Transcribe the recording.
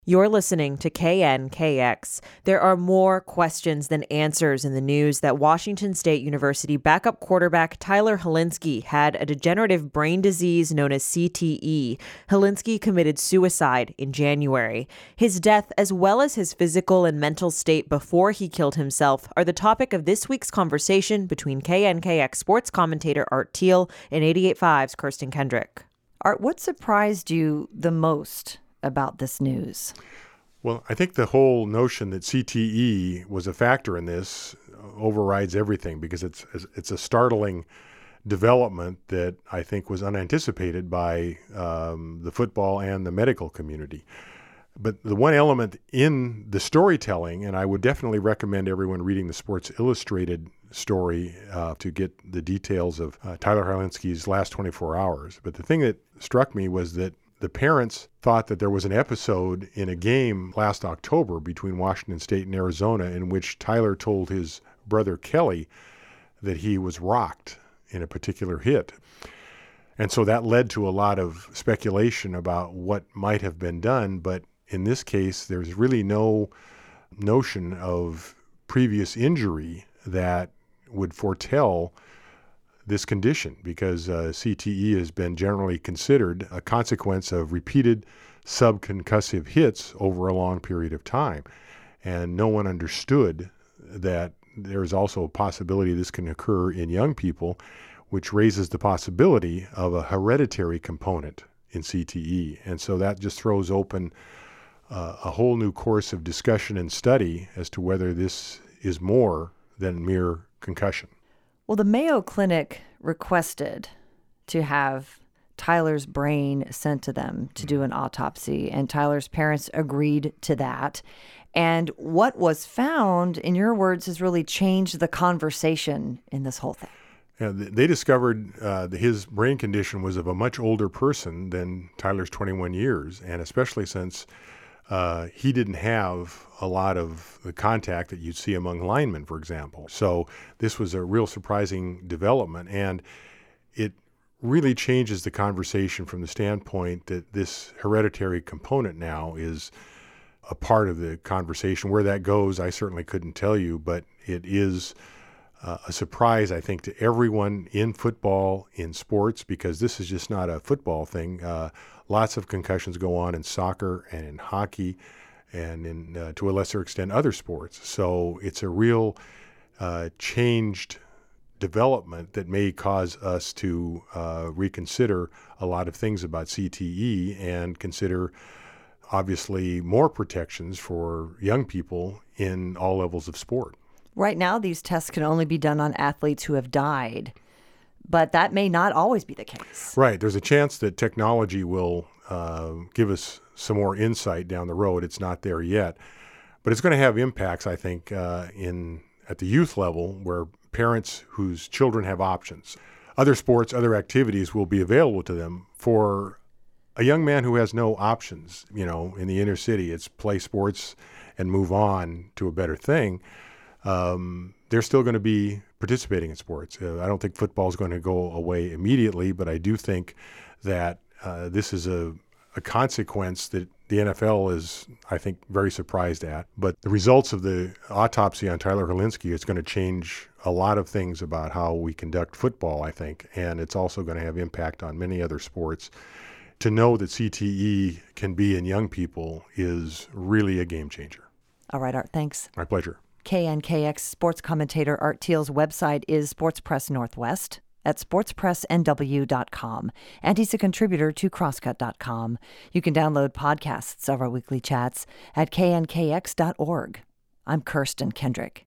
You're listening to KNKX. There are more questions than answers in the news that Washington State University backup quarterback Tyler Hilinski had a degenerative brain disease known as CTE. Hilinski committed suicide in January. His death, as well as his physical and mental state before he killed himself, are the topic of this week's conversation between KNKX sports commentator Art Thiel and 88.5's Kirsten Kendrick. Art, what surprised you the most about this news? Well, I think the whole notion that CTE was a factor in this overrides everything, because it's a startling development that I think was unanticipated by the football and the medical community. But the one element in the storytelling, and I would definitely recommend everyone reading the Sports Illustrated story to get the details of Tyler Hilinski's last 24 hours. But the thing that struck me was that the parents thought that there was an episode in a game last October between Washington State and Arizona in which Tyler told his brother Kelly that he was rocked in a particular hit. And so that led to a lot of speculation about what might have been done. But in this case, there's really no notion of previous injury that would foretell this condition, because CTE has been generally considered a consequence of repeated subconcussive hits over a long period of time. And no one understood that there's also a possibility this can occur in young people, which raises the possibility of a hereditary component in CTE. And so that just throws open a whole new course of discussion and study as to whether this is more than mere concussion. Well, the Mayo Clinic requested to have Tyler's brain sent to them to do an autopsy, and Tyler's parents agreed to that. And what was found, in your words, has really changed the conversation in this whole thing. Yeah, they discovered his brain condition was of a much older person than Tyler's 21 years, and especially since he didn't have a lot of the contact that you'd see among linemen, for example. So this was a real surprising development, and it really changes the conversation from the standpoint that this hereditary component now is a part of the conversation. Where that goes, I certainly couldn't tell you, but it is a surprise, I think, to everyone in football, in sports, because this is just not a football thing. Lots of concussions go on in soccer and in hockey and in, to a lesser extent, other sports. So it's a real changed development that may cause us to reconsider a lot of things about CTE and consider, obviously, more protections for young people in all levels of sport. Right now, these tests can only be done on athletes who have died, but that may not always be the case. Right. There's a chance that technology will give us some more insight down the road. It's not there yet, but it's going to have impacts, I think, at the youth level, where parents whose children have options, other sports, other activities will be available to them. For a young man who has no options, in the inner city, it's play sports and move on to a better thing. They're still going to be participating in sports. I don't think football is going to go away immediately, but I do think that this is a consequence that the NFL is, I think, very surprised at. But the results of the autopsy on Tyler Hilinski is going to change a lot of things about how we conduct football, I think, and it's also going to have impact on many other sports. To know that CTE can be in young people is really a game changer. All right, Art, thanks. My pleasure. KNKX sports commentator Art Thiel's website is Sports Press Northwest at sportspressnw.com, and he's a contributor to crosscut.com. You can download podcasts of our weekly chats at knkx.org. I'm Kirsten Kendrick.